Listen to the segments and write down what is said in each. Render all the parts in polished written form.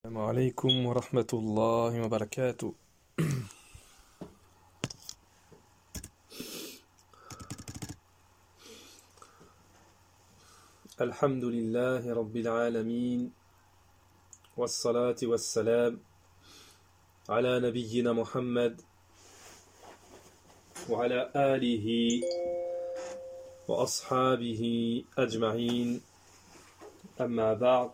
السلام عليكم ورحمة الله وبركاته. الحمد لله رب العالمين والصلاة والسلام على نبينا محمد وعلى آله وأصحابه أجمعين. أما بعد.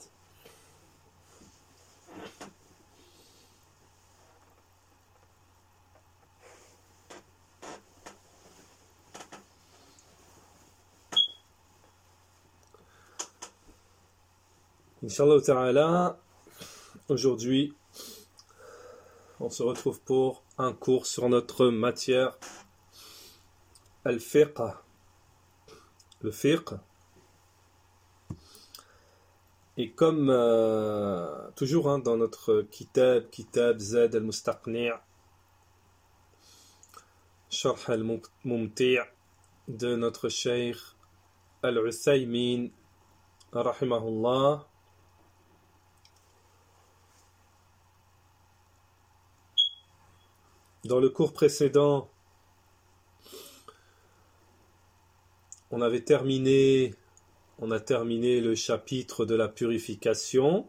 Inch'Allah ta'ala, aujourd'hui, on se retrouve pour un cours sur notre matière al-fiqh. Le fiqh. Et comme toujours dans notre kitab Zad al-Mustaqni' Sharh al-Mumti' de notre cheikh al-Uthaymin rahimahullah. Dans le cours précédent, on a terminé le chapitre de la purification.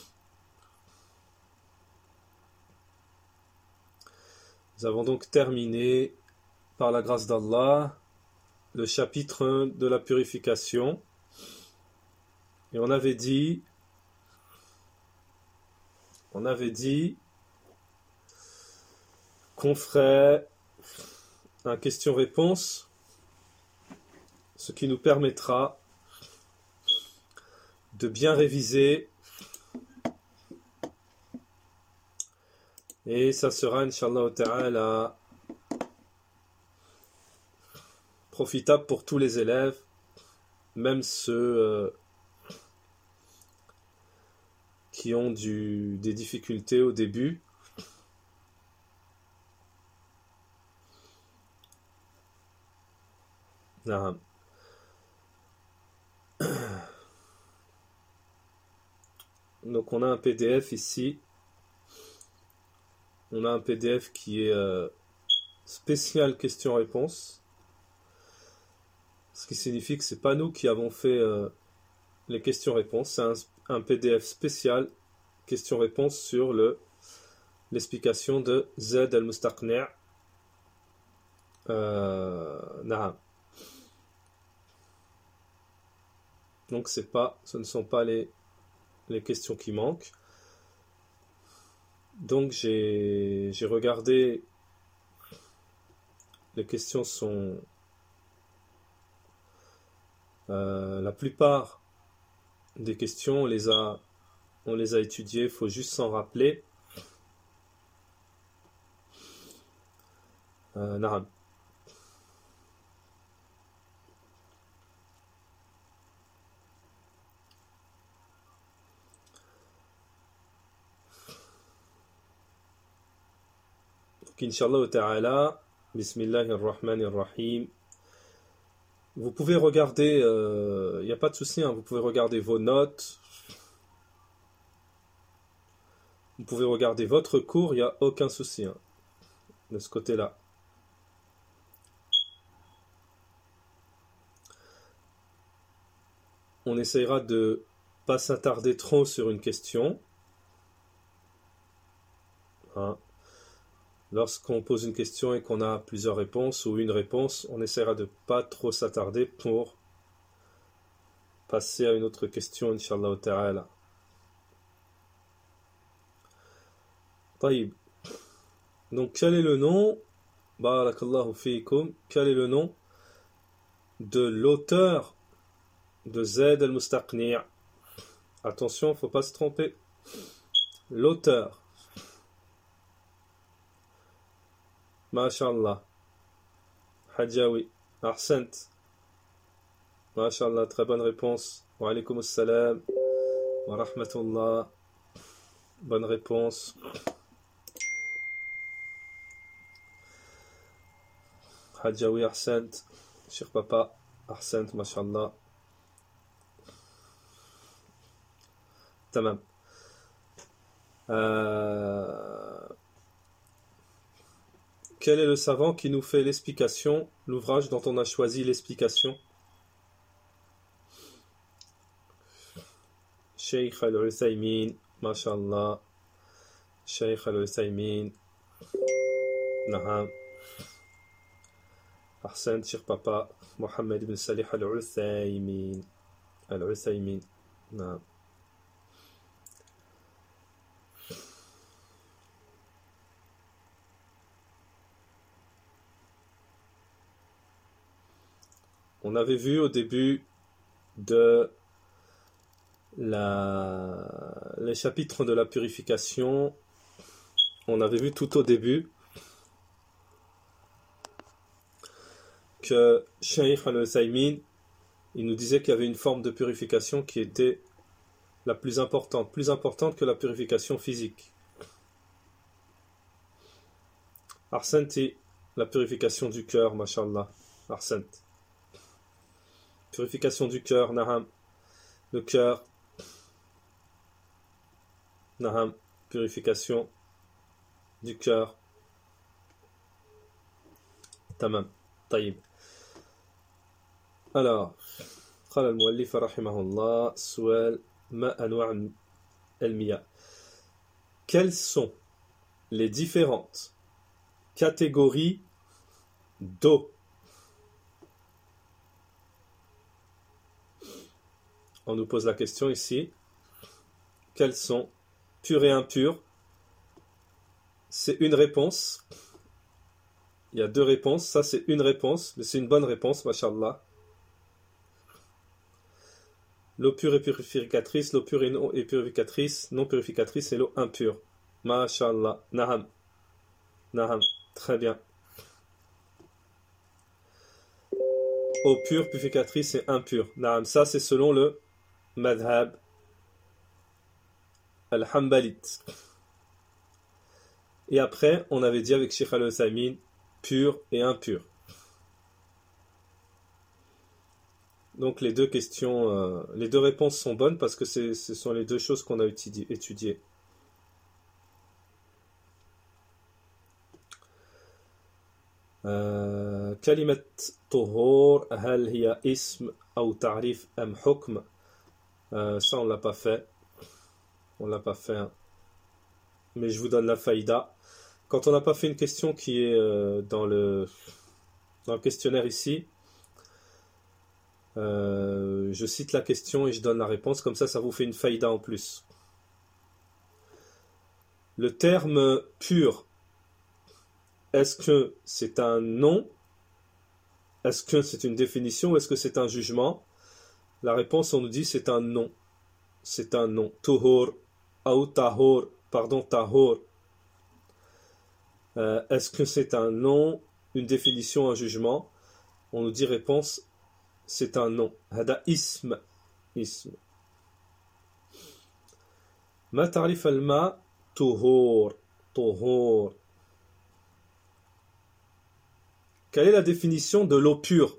Nous avons donc terminé, par la grâce d'Allah, le chapitre de la purification. Et on avait dit qu'on ferait un question-réponse, ce qui nous permettra de bien réviser, et ça sera Inch'Allah ta'ala profitable pour tous les élèves, même ceux qui ont des difficultés au début. Donc on a un PDF ici. On a un PDF qui est spécial questions-réponses. Ce qui signifie que c'est pas nous qui avons fait les questions-réponses. C'est un PDF spécial questions-réponses sur l'explication de Zad al-Mustaqni'. Donc ce ne sont pas les questions qui manquent. Donc j'ai regardé, les questions sont la plupart des questions on les a étudiées, il faut juste s'en rappeler. Na'am. Inch'Allah ta'ala, Bismillahirrahmanirrahim. Vous pouvez regarder, il n'y a pas de souci, vous pouvez regarder vos notes, vous pouvez regarder votre cours, il n'y a aucun souci de ce côté-là. On essayera de pas s'attarder trop sur une question. Lorsqu'on pose une question et qu'on a plusieurs réponses ou une réponse, on essaiera de pas trop s'attarder pour passer à une autre question, Inch'Allah ta'ala. Taïb. Donc quel est le nom, barakallahu fiikum, quel est le nom de l'auteur de Zad al-Mustaqni'? Attention, il ne faut pas se tromper. L'auteur. Masha'Allah. Hadjawi. Ahsant. Masha'Allah, très bonne réponse. Wa alaykum assalam. Wa rahmatullah. Bonne réponse. Hadjawi Ahsant. Cher papa. Ahsant, Masha'Allah. Tamam. Quel est le savant qui nous fait l'explication, l'ouvrage dont on a choisi l'explication? Sheikh Al-Uthaymin, mashallah. Sheikh Al-Uthaymin. Naham. Ahsan, cher papa. Mohamed ibn Salih Al-Uthaymin. Al-Uthaymin. Naham. On avait vu au début de les chapitres de la purification, on avait vu tout au début que Shaykh al-Uthaymin, il nous disait qu'il y avait une forme de purification qui était la plus importante que la purification physique. Arsenti, la purification du cœur, mashallah. Arsent. Purification du cœur, naham. Le cœur, naham. Purification du cœur. Tamam. Taïb. Alors, قال المؤلف رحمه الله سؤال ما أنواع المياه. Quelles sont les différentes catégories d'eau? On nous pose la question ici. Quelles sont pures et impures? C'est une réponse. Il y a deux réponses. Ça, c'est une réponse, mais c'est une bonne réponse, mashallah. L'eau pure est purificatrice, l'eau pure est purificatrice, non purificatrice, et l'eau impure. Mashallah. Naham. Naham. Très bien. Eau pure, purificatrice et impure. Naham. Ça, c'est selon le madhab al-Hanbalit. Et après, on avait dit avec Sheikh al-Uthaymin, pur et impur. Donc les deux questions, les deux réponses sont bonnes parce que ce sont les deux choses qu'on a étudiées. كلمة طهور هل هي اسم أو تعريف أم حكم؟ Ça on l'a pas fait. On l'a pas fait. Hein. Mais je vous donne la faïda. Quand on n'a pas fait une question qui est dans le questionnaire ici, je cite la question et je donne la réponse. Comme ça vous fait une faïda en plus. Le terme pur, est-ce que c'est un nom? Est-ce que c'est une définition ou est-ce que c'est un jugement? La réponse, on nous dit c'est un nom. C'est un nom. Tuhur, ou tahur, pardon, tahur. Est-ce que c'est un nom, une définition, un jugement? On nous dit réponse, c'est un nom. Hada ism. Ism. Ma tarif al-ma tuhur. Tuhur. Quelle est la définition de l'eau pure?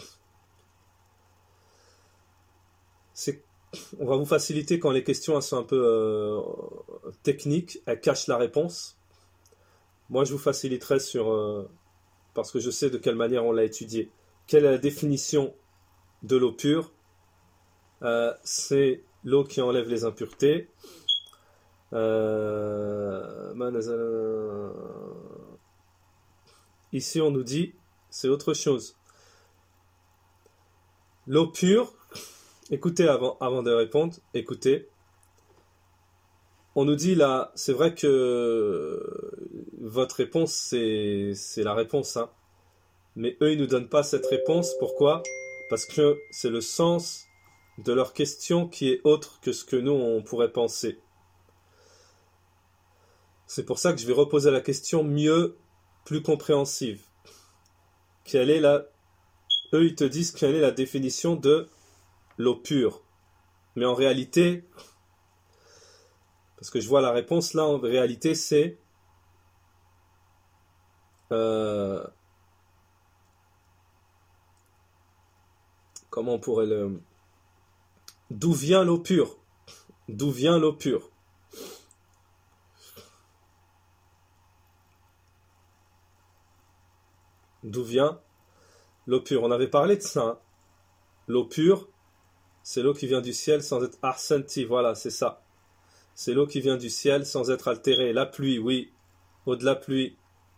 On va vous faciliter quand les questions elles sont un peu techniques, elles cachent la réponse. Moi, je vous faciliterai parce que je sais de quelle manière on l'a étudié. Quelle est la définition de l'eau pure? C'est l'eau qui enlève les impuretés. Ici, on nous dit, c'est autre chose. L'eau pure, écoutez avant de répondre, écoutez. On nous dit là, c'est vrai que votre réponse, c'est la réponse. Hein. Mais eux, ils ne nous donnent pas cette réponse. Pourquoi? Parce que c'est le sens de leur question qui est autre que ce que nous, on pourrait penser. C'est pour ça que je vais reposer la question mieux, plus compréhensive. Eux, ils te disent quelle est la définition de l'eau pure. Mais en réalité, parce que je vois la réponse là, en réalité, c'est comment on pourrait le... D'où vient l'eau pure? D'où vient l'eau pure? D'où vient l'eau pure? On avait parlé de ça. Hein. L'eau pure, c'est l'eau qui vient du ciel sans être ahsanti. Voilà, c'est ça. C'est l'eau qui vient du ciel sans être altérée. La pluie, oui. Eau de la pluie.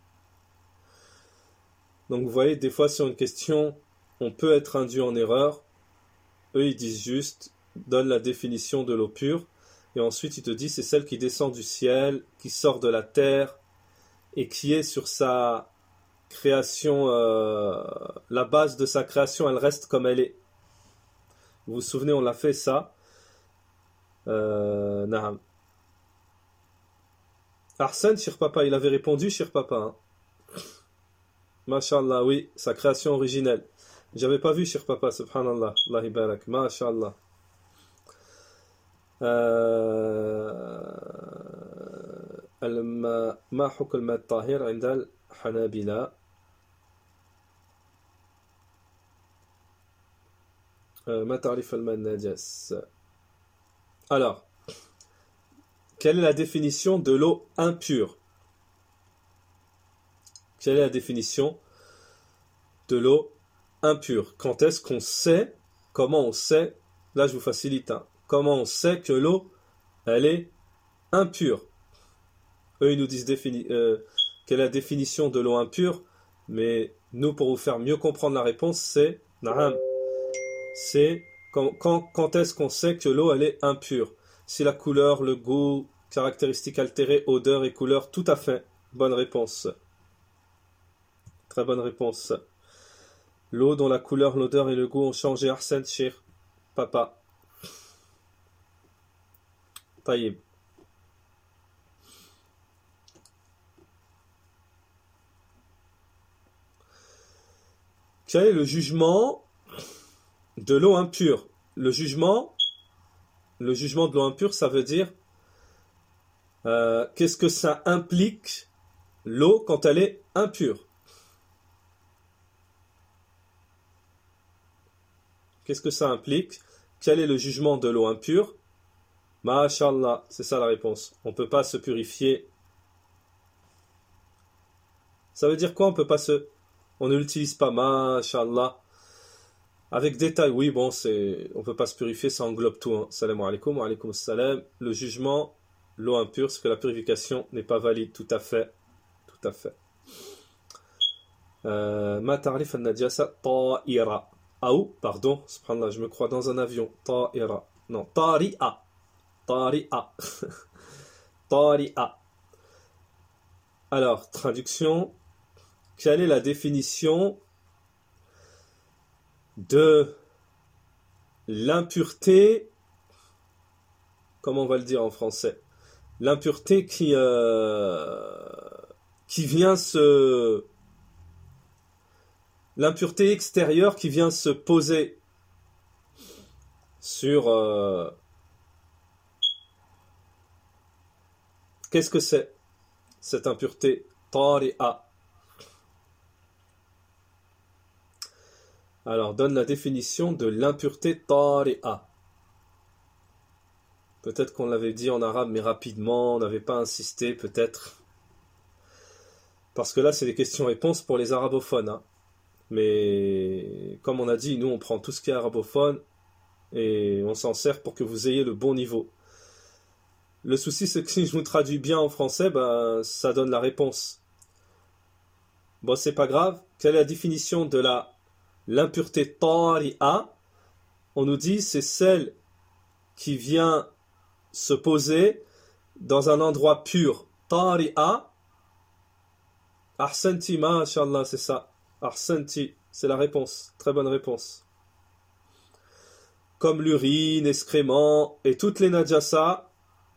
Donc vous voyez, des fois sur une question, on peut être induit en erreur. Eux, ils disent juste, donne la définition de l'eau pure. Et ensuite, ils te disent, c'est celle qui descend du ciel, qui sort de la terre, et qui est sur sa création, la base de sa création, elle reste comme elle est. Vous vous souvenez, on l'a fait ça. Naham. Arsène, Shir Papa, il avait répondu, Shir Papa. Hein. Masha'Allah, oui, sa création originelle. J'avais pas vu Shir Papa, subhanallah, Allah barak, Masha'Allah. ما حكم الماء الطاهر عند الحنابلة ما تعرف الماء النجس. Alors, quelle est la définition de l'eau impure? Quelle est la définition de l'eau impure? Quand est-ce qu'on sait, comment on sait, là je vous facilite, hein, comment on sait que l'eau, elle est impure? Eux, ils nous disent quelle est la définition de l'eau impure, mais nous, pour vous faire mieux comprendre la réponse, c'est quand est-ce qu'on sait que l'eau, elle est impure? Si la couleur, le goût, caractéristiques altérées, odeur et couleur, tout à fait. Bonne réponse. Très bonne réponse. L'eau dont la couleur, l'odeur et le goût ont changé. Arsène Shir Papa. Taïb. Quel est le jugement de l'eau impure? Le jugement de l'eau impure, ça veut dire qu'est-ce que ça implique l'eau quand elle est impure? Qu'est-ce que ça implique? Quel est le jugement de l'eau impure? Masha'Allah, c'est ça la réponse. On ne peut pas se purifier. Ça veut dire quoi? On ne l'utilise pas, Masha'Allah. Avec détail, oui, bon, on peut pas se purifier, ça englobe tout. Hein. Salam alaikum, wa alaikum salam. Le jugement, l'eau impure, c'est que la purification n'est pas valide, tout à fait. Tout à fait. Ma ta'rif an-najasa ta'ira. Pardon, subhanallah, je me crois dans un avion. Ta'ira. Non, tari'a. Tari'a. Tari'a. Alors, traduction. Quelle est la définition de l'impureté, comment on va le dire en français? L'impureté qui vient l'impureté extérieure qui vient se poser sur qu'est-ce que c'est cette impureté? Tari'a. Alors, donne la définition de l'impureté tari'a. Peut-être qu'on l'avait dit en arabe, mais rapidement, on n'avait pas insisté, peut-être. Parce que là, c'est des questions-réponses pour les arabophones. Hein. Mais, comme on a dit, nous, on prend tout ce qui est arabophone et on s'en sert pour que vous ayez le bon niveau. Le souci, c'est que si je vous traduis bien en français, ça donne la réponse. Bon, c'est pas grave. Quelle est la définition de l'impureté tari'a? On nous dit c'est celle qui vient se poser dans un endroit pur. Tari'a. Ahsanti, masha'Allah, c'est ça. Ahsanti, c'est la réponse. Très bonne réponse. Comme l'urine, excréments et toutes les najasat,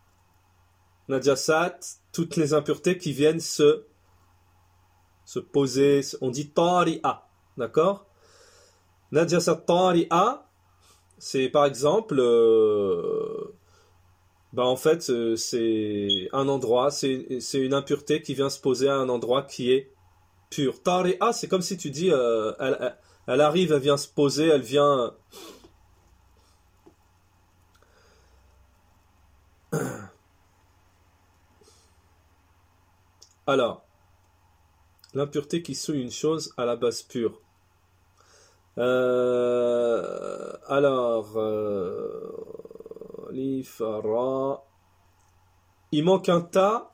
toutes les impuretés qui viennent se poser. On dit tari'a. D'accord? Najasat tari'a, c'est par exemple, en fait, c'est un endroit, c'est une impureté qui vient se poser à un endroit qui est pur. Tari'a, c'est comme si tu dis, elle arrive, elle vient se poser, elle vient. Alors, L'impureté qui souille une chose à la base pure. Alif, ra. Il manque un ta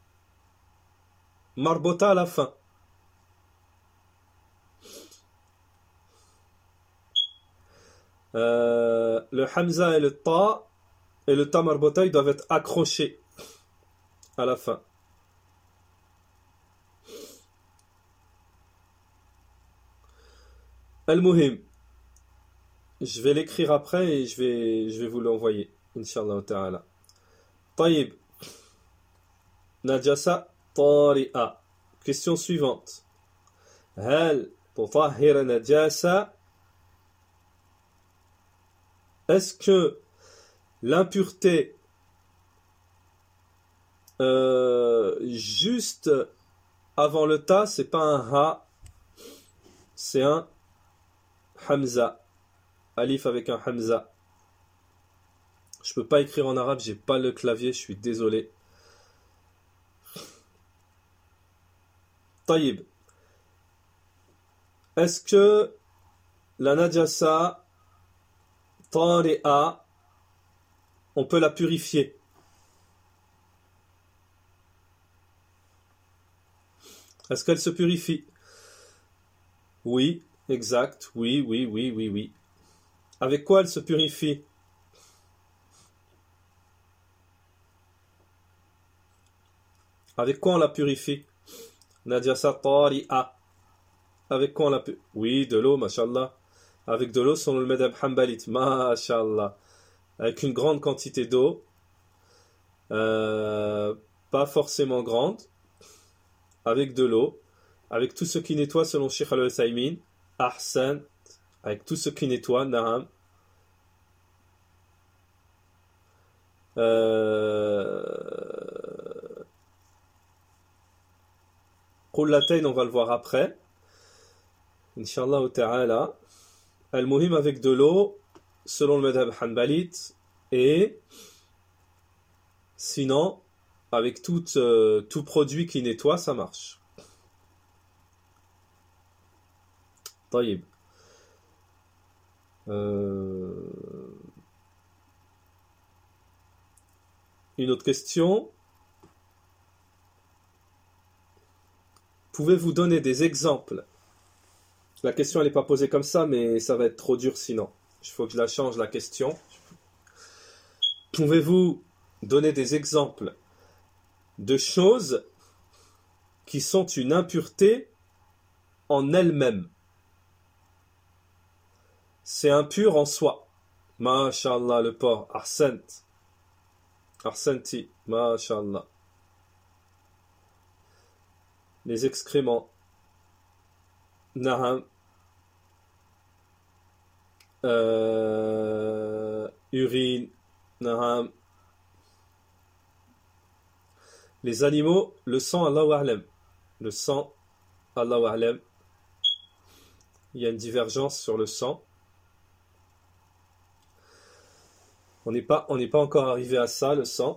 marbota à la fin. Le hamza et le ta marbota, ils doivent être accrochés à la fin. Al-Muhim. Je vais l'écrire après et je vais vous l'envoyer. Inch'Allah ta'ala. Taïb. Najasa tari'a. Question suivante. Hal tutahhir najasa. Est-ce que l'impureté juste avant le ta, c'est pas un ha, c'est un hamza. Alif avec un hamza. Je peux pas écrire en arabe, j'ai pas le clavier, je suis désolé. Taïb. Est-ce que la najasa tari'a, on peut la purifier? Est-ce qu'elle se purifie? Oui, exact. Oui. Avec quoi elle se purifie? Avec quoi on la purifie? Najasa tari'a. Avec quoi on la purifie? Oui, de l'eau, mashallah. Avec de l'eau selon le madhab hanbalit, mashallah. Avec une grande quantité d'eau. Pas forcément grande. Avec de l'eau. Avec tout ce qui nettoie selon Sheikh al-Uthaymin. Ahsan. Avec tout ce qui nettoie, na'am. Qullatayn, on va le voir après. Inch'Allah ta'ala. Al-Muhim avec de l'eau, selon le madhab hanbalit. Et sinon, avec tout produit qui nettoie, ça marche. Taïb. Une autre question. Pouvez-vous donner des exemples? La question, elle n'est pas posée comme ça, mais ça va être trop dur sinon. Il faut que je la change, la question. Pouvez-vous donner des exemples de choses qui sont une impureté en elles-mêmes? C'est impur en soi. Masha'Allah, le porc. Ahsant. Ahsanti. Masha'Allah. Les excréments. Naham. Urine. Naham. Les animaux, le sang, Allahu A'lam. Le sang, Allahu A'lam. Il y a une divergence sur le sang. On n'est pas encore arrivé à ça, le sang.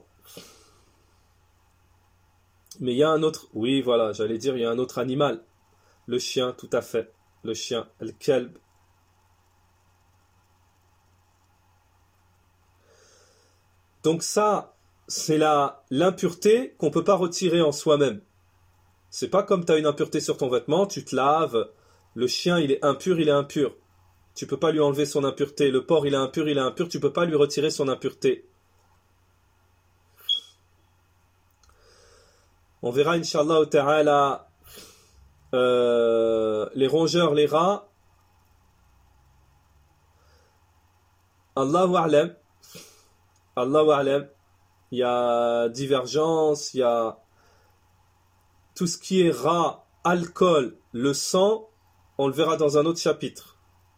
Mais il y a un autre, oui, voilà, j'allais dire, il y a un autre animal. Le chien, tout à fait. Le chien, le kelb. Donc ça, c'est l'impureté qu'on ne peut pas retirer en soi-même. C'est pas comme tu as une impureté sur ton vêtement, tu te laves. Le chien, il est impur, il est impur. Tu peux pas lui enlever son impureté. Le porc, il est impur, tu peux pas lui retirer son impureté. On verra, Inch'Allah ta'ala, les rongeurs, les rats. Allahu A'lam. Allahu A'lam. Il y a divergence, il y a tout ce qui est rat, alcool, le sang, on le verra dans un autre chapitre.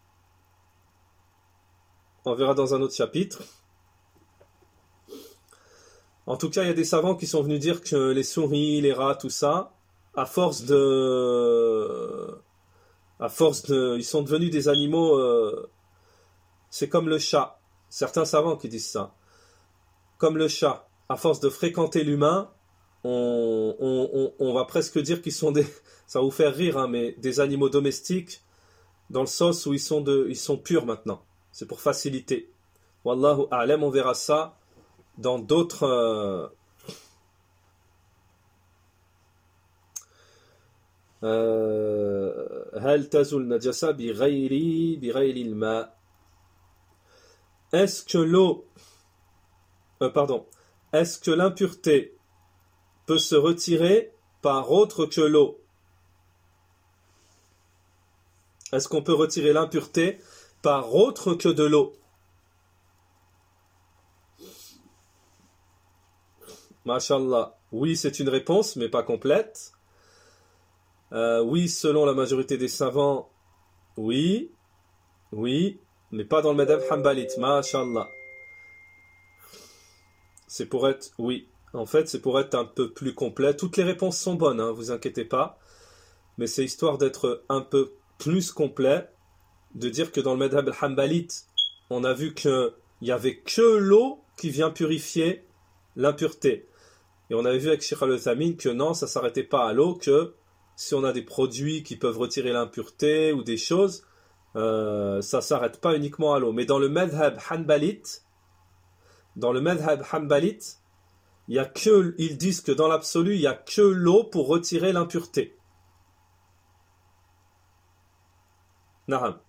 On verra dans un autre chapitre. En tout cas, il y a des savants qui sont venus dire que les souris, les rats, tout ça, à force de, ils sont devenus des animaux. C'est comme le chat. Certains savants qui disent ça. Comme le chat, à force de fréquenter l'humain, on va presque dire qu'ils sont des, ça va vous faire rire, hein, mais des animaux domestiques, dans le sens où ils sont purs maintenant. C'est pour faciliter. Wallahu a'lam, on verra ça dans d'autres. هل تزول النجاسة بغير الماء. Est-ce que l'eau, est-ce que l'impureté peut se retirer par autre que l'eau? Est-ce qu'on peut retirer l'impureté par autre que de l'eau? Mashallah. Oui, c'est une réponse, mais pas complète. Oui, selon la majorité des savants, oui, mais pas dans le madhab hanbalite. Mashallah. C'est pour être, oui. En fait, c'est pour être un peu plus complet. Toutes les réponses sont bonnes, hein, vous inquiétez pas. Mais c'est histoire d'être un peu plus complet, de dire que dans le madhab hanbalite, on a vu qu'il n'y avait que l'eau qui vient purifier l'impureté. Et on avait vu avec Sheikh Al-Uthaymeen que non, ça ne s'arrêtait pas à l'eau, que si on a des produits qui peuvent retirer l'impureté ou des choses, ça ne s'arrête pas uniquement à l'eau. Mais dans le madhab hanbalite, ils disent que dans l'absolu, il n'y a que l'eau pour retirer l'impureté. Naham.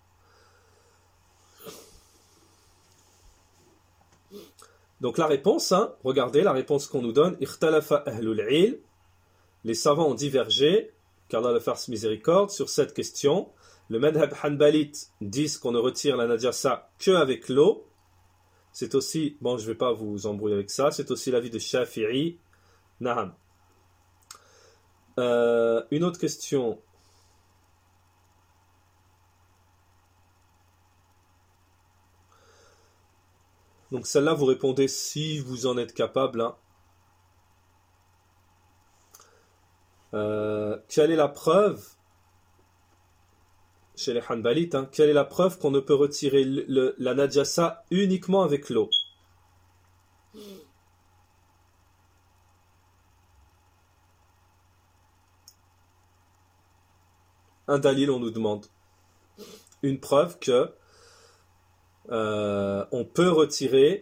Donc la réponse, hein, regardez la réponse qu'on nous donne. Ikhtalafa ahlul ilm. Les savants ont divergé, qu'Allah le fasse miséricorde, sur cette question. Le madhab hanbalite dit qu'on ne retire la najasa qu'avec l'eau. C'est aussi, bon, je ne vais pas vous embrouiller avec ça, c'est aussi l'avis de Shafi'i. Naham. Une autre question. Donc celle-là, vous répondez si vous en êtes capable. Hein. Quelle est la preuve chez les Hanbalites, hein, quelle est la preuve qu'on ne peut retirer la najasa uniquement avec l'eau? Un dalil, on nous demande. Une preuve que on peut retirer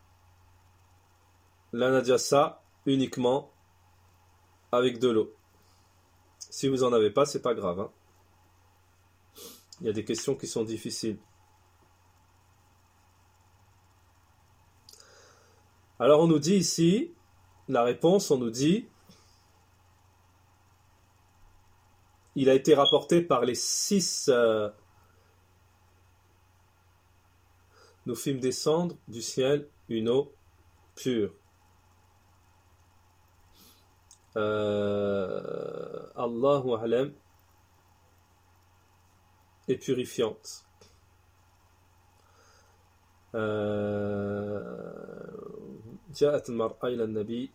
la najasa uniquement avec de l'eau. Si vous n'en avez pas, c'est pas grave. Hein. Il y a des questions qui sont difficiles. Alors on nous dit ici, la réponse, on nous dit, il a été rapporté par les 6 nous fîmes descendre du ciel une eau pure. Allahu a'lam et purifiante. جاءت المرأة إلى النبي.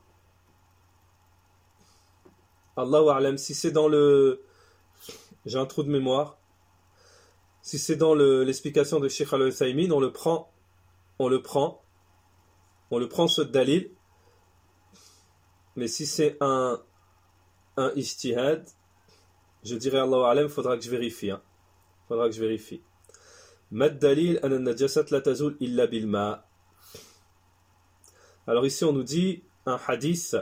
Allahu a'lam, si c'est dans le... J'ai un trou de mémoire. Si c'est dans l'explication de Sheikh Al-Uthaymeen, on le prend ce dalil. Mais si c'est un ijtihad, je dirais Allahu a'lam, faudra que je vérifie. Hein. Faudra que je vérifie. Mad dalil an an-najasat la tazul illa bil ma'. Alors ici on nous dit un hadith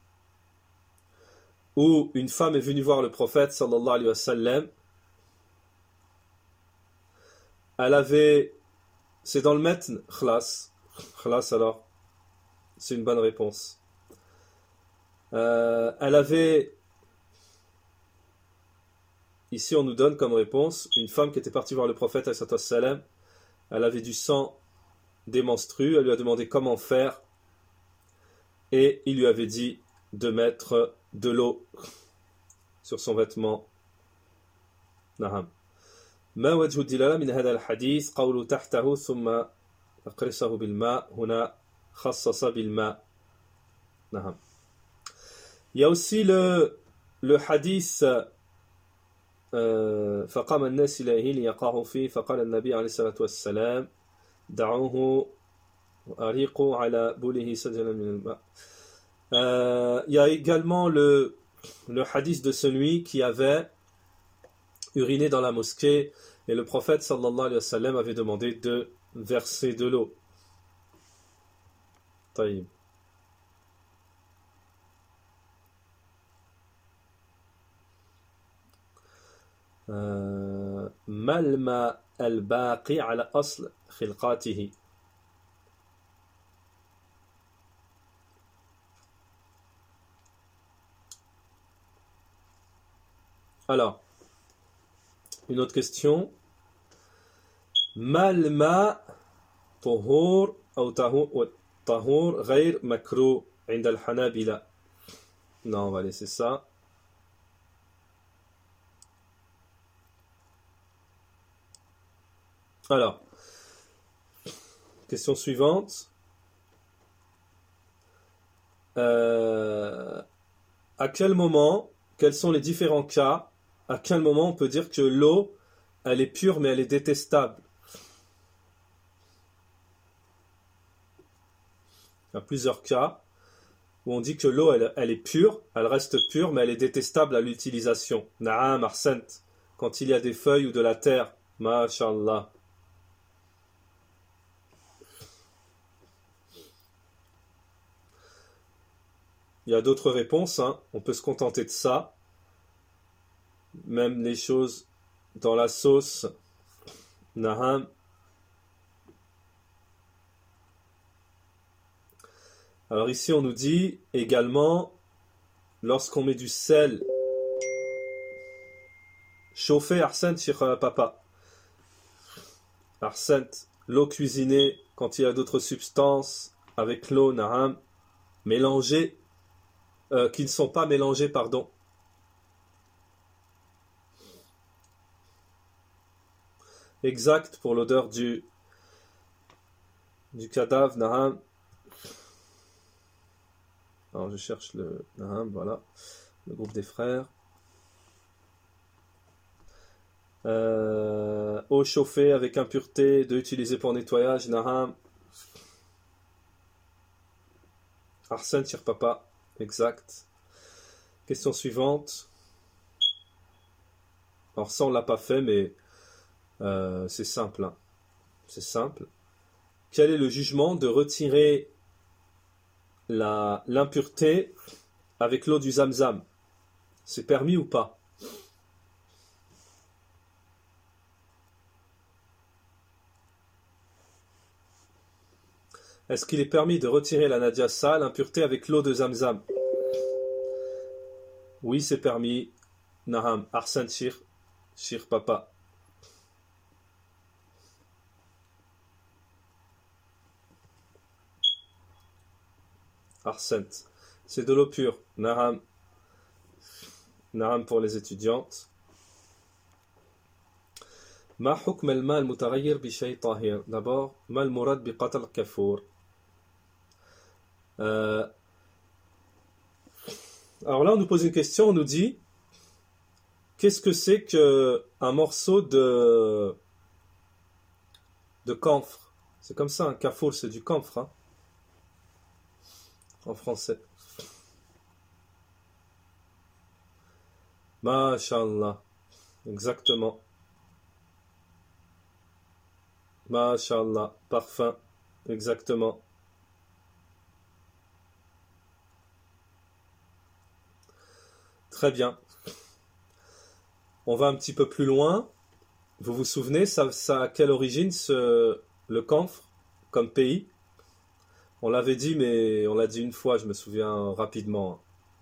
où une femme est venue voir le prophète sallallahu alayhi wa sallam. Elle avait, c'est dans le matn, khlas alors, c'est une bonne réponse. Elle avait, ici on nous donne comme réponse, une femme qui était partie voir le prophète sallallahu alayhi wa sallam, elle avait du sang des menstrues, elle lui a demandé comment faire, et il lui avait dit de mettre de l'eau sur son vêtement. Naham. ما وجه الدلالة من هذا الحديث قول تحته ثم أقرصه بالماء هنا خصص بالماء. نعم. Il y a aussi le hadith فقام الناس إليه ليقعوا فيه فقال النبي عليه الصلاة والسلام دعوه وأريقوا على بوله سجلا من الماء. Il y a également le hadith de celui qui avait uriné dans la mosquée et le prophète sallallahu alayhi wa sallam avait demandé de verser de l'eau. طيب. ما الماء الباقي على أصل خلقاته. Alors, une autre question. ما الماء طهور أو طهور غير مكروه عند الحنابلة. Non, on va laisser ça. Alors, question suivante. À quel moment, quels sont les différents cas, à quel moment on peut dire que l'eau, elle est pure mais elle est détestable? Il y a plusieurs cas où on dit que l'eau, elle est pure, elle reste pure, mais elle est détestable à l'utilisation. Naam, Arsent, quand il y a des feuilles ou de la terre, Masha'Allah. Il y a d'autres réponses, hein. On peut se contenter de ça. Même les choses dans la sauce, Naham. Alors ici on nous dit également, lorsqu'on met du sel chauffé, Arsène sur papa. Arsène, l'eau cuisinée, quand il y a d'autres substances, avec l'eau, Naham, mélangées, qui ne sont pas mélangées, pardon. Exact pour l'odeur du cadavre, Naham. Alors je cherche le Naham, voilà, le groupe des frères. Eau chauffée avec impureté, de utiliser pour nettoyage, Naham. Arsène tire papa, exact. Question suivante. Alors ça on l'a pas fait, mais c'est simple. Hein. C'est simple. Quel est le jugement de retirer l'impureté avec l'eau du Zamzam? C'est permis ou pas? Est-ce qu'il est permis de retirer la najasa, l'impureté avec l'eau de Zamzam? Oui, c'est permis. Naham, Arsène Shir papa. Arsène, c'est de l'eau pure. Naham. Naham pour les étudiantes. Ma hukm al-ma al-mutaghayyir bi shay tahir. D'abord, ma al-murad bi qatl kafur. Alors là, on nous pose une question, on nous dit qu'est-ce que c'est qu'un morceau de camphre? C'est comme ça, un kafour, c'est du camphre, hein, en français. Masha'Allah, exactement. Masha'Allah, parfum, exactement. Très bien. On va un petit peu plus loin. Vous vous souvenez, ça a quelle origine le camphre comme pays? On l'avait dit, mais on l'a dit une fois, je me souviens rapidement.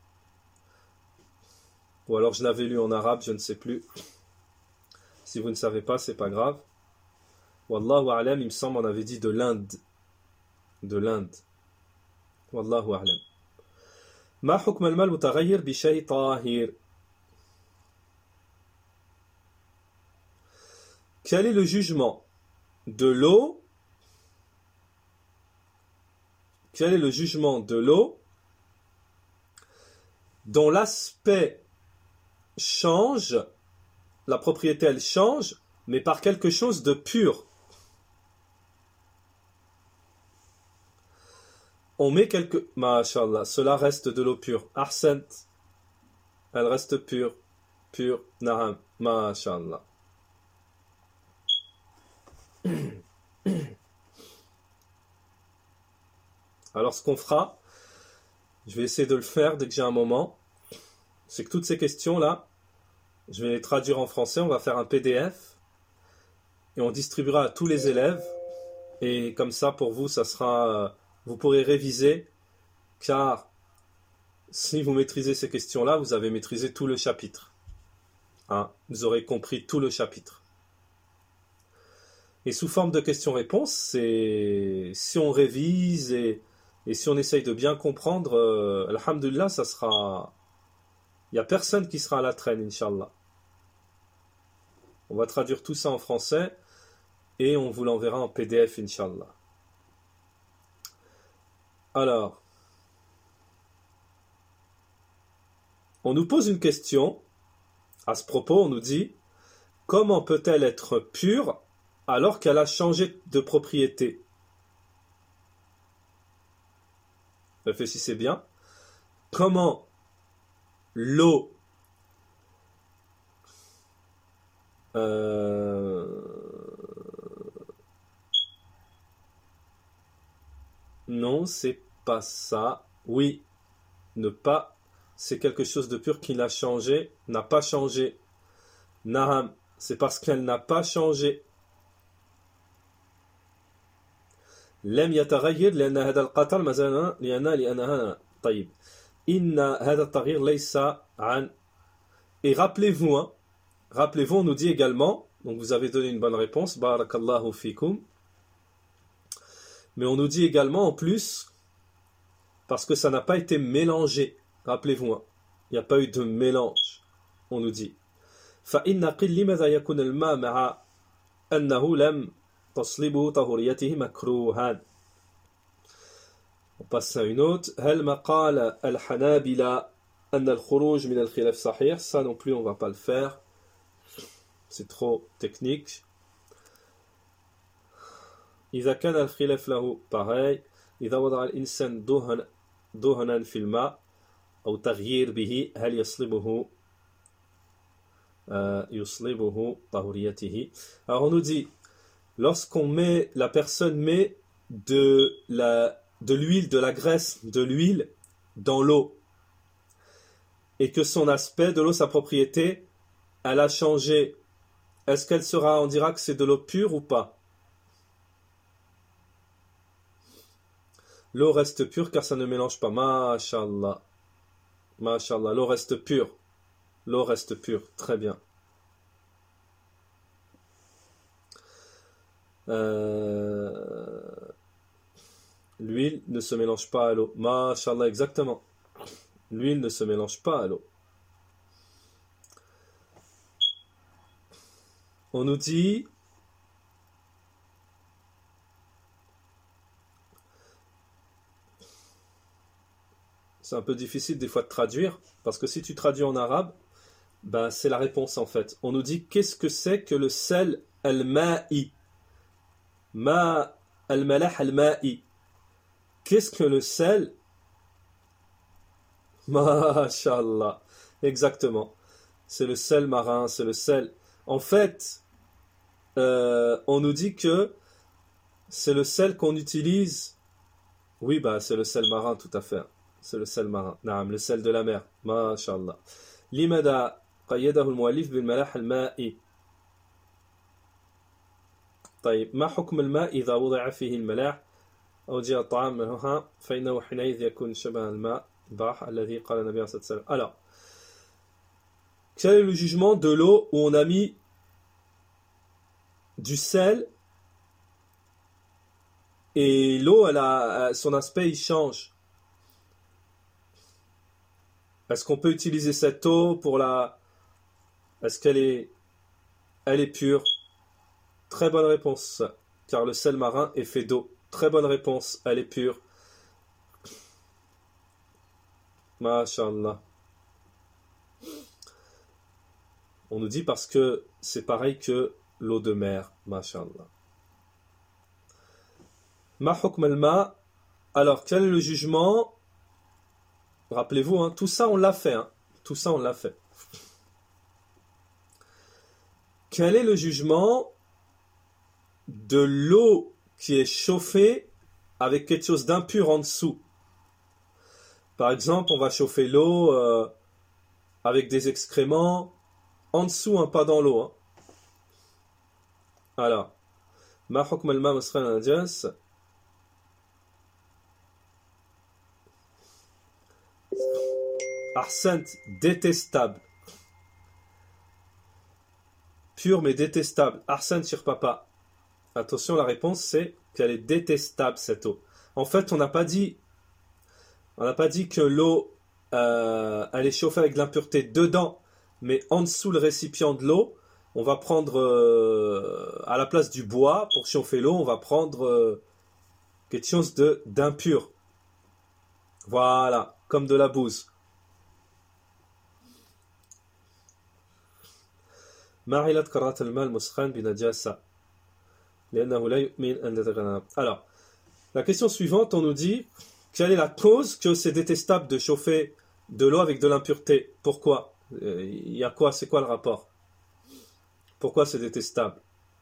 Ou alors je l'avais lu en arabe, je ne sais plus. Si vous ne savez pas, c'est pas grave. Wallahu a'lam, il me semble on avait dit de l'Inde. De l'Inde. Wallahu a'lam. Ma hukm al-ma al-mutaghayyir bi shay tahir. Quel est le jugement de l'eau? Quel est le jugement de l'eau dont l'aspect change, la propriété elle change, mais par quelque chose de pur? on met quelques... Masha'Allah, cela reste de l'eau pure. Ahsant, elle reste pure. Pure, na'am, masha'Allah. Alors ce qu'on fera, je vais essayer de le faire dès que j'ai un moment, c'est que toutes ces questions-là, je vais les traduire en français, on va faire un PDF et on distribuera à tous les élèves et comme ça pour vous, ça sera, vous pourrez réviser car si vous maîtrisez ces questions-là, vous avez maîtrisé tout le chapitre. Hein, vous aurez compris tout le chapitre. Et sous forme de questions-réponses, c'est si on révise et si on essaye de bien comprendre, alhamdulillah, ça sera... Il n'y a personne qui sera à la traîne, Inch'Allah. On va traduire tout ça en français et on vous l'enverra en PDF, Inch'Allah. Alors, on nous pose une question. À ce propos, on nous dit « Comment peut-elle être pure alors qu'elle a changé de propriété ?» Réfléchissez bien. Comment l'eau non, c'est pas ça. Oui, ne pas, c'est quelque chose de pur qui n'a changé, n'a pas changé. Naham, c'est parce qu'elle n'a pas changé. لم يتغير لأن هذا القطر ما زال لأنها طيب إن هذا التغيير ليس عن. Et rappelez-vous, hein, rappelez-vous, on nous dit également, donc vous avez donné une bonne réponse, barakallahu fikum, mais on nous dit également en plus, parce que ça n'a pas été mélangé, rappelez-vous, hein, il n'y a pas eu de mélange, on nous dit. فإن قل لماذا يكون الماء مع أنه لم تصلبه طهوريته مكروها. On passe à une autre. هل مقال الحنابلة أن الخروج من الخلاف صحيح. Ça non plus on va pas le faire. C'est trop technique. إذا كان الخلاف له pareil. إذا وضع الإنسان دهنا في الماء أو تغيير به هل يصلبه طهوريته. Alors on nous dit lorsqu'on met, la personne met de l'huile, de la graisse, de l'huile dans l'eau et que son aspect de l'eau, sa propriété, elle a changé, est-ce qu'elle sera, on dira que c'est de l'eau pure ou pas? L'eau reste pure car ça ne mélange pas. Masha'Allah. Masha'Allah, l'eau reste pure. L'eau reste pure, très bien. L'huile ne se mélange pas à l'eau. Masha'Allah, exactement. L'huile ne se mélange pas à l'eau. On nous dit c'est un peu difficile des fois de traduire parce que si tu traduis en arabe, ben c'est la réponse en fait. On nous dit qu'est-ce que c'est que le sel al-ma'i? Ma al-malah al-ma'i. Qu'est-ce que le sel? Masha'Allah. Exactement. C'est le sel marin, c'est le sel. En fait, on nous dit que c'est le sel qu'on utilise. Oui, bah c'est le sel marin, tout à fait. C'est le sel marin. Naam, le sel de la mer. Masha'Allah. Limada قيده المؤلف بالملاح المائي. طيب ما حكم الماء إذا وضع فيه الملاح أو جاء الطعام منها فإنه حينئذ يكون شبه الماء الباح الذي قال النبي صلى الله عليه وسلم. Alors, quel est le jugement de l'eau où on a mis du sel et l'eau, elle a, son aspect il change? Est-ce qu'on peut utiliser cette eau pour la... Est-ce qu'elle est... Elle est pure? Très bonne réponse, car le sel marin est fait d'eau. Très bonne réponse, elle est pure. Masha'Allah. On nous dit parce que c'est pareil que l'eau de mer. Masha'Allah. Ma hukm al-ma Alors, quel est le jugement? Rappelez-vous, hein, tout ça on l'a fait. Hein. Tout ça on l'a fait. Quel est le jugement de l'eau qui est chauffée avec quelque chose d'impur en dessous? Par exemple, on va chauffer l'eau avec des excréments en dessous, hein, pas dans l'eau. Hein. Alors, ma hukm al-ma musran al-najas. Ahsant, détestable. Pur mais détestable. Ahsant shir papa. Attention, la réponse c'est qu'elle est détestable cette eau. En fait, on n'a pas dit que l'eau elle est chauffée avec de l'impureté dedans, mais en dessous le récipient de l'eau, on va prendre à la place du bois pour chauffer l'eau, on va prendre quelque chose d'impur. Voilà, comme de la bouse. Alors, la question suivante, on nous dit quelle est la cause que c'est détestable de chauffer de l'eau avec de l'impureté? Pourquoi? Il y a quoi? C'est quoi le rapport? Pourquoi c'est détestable?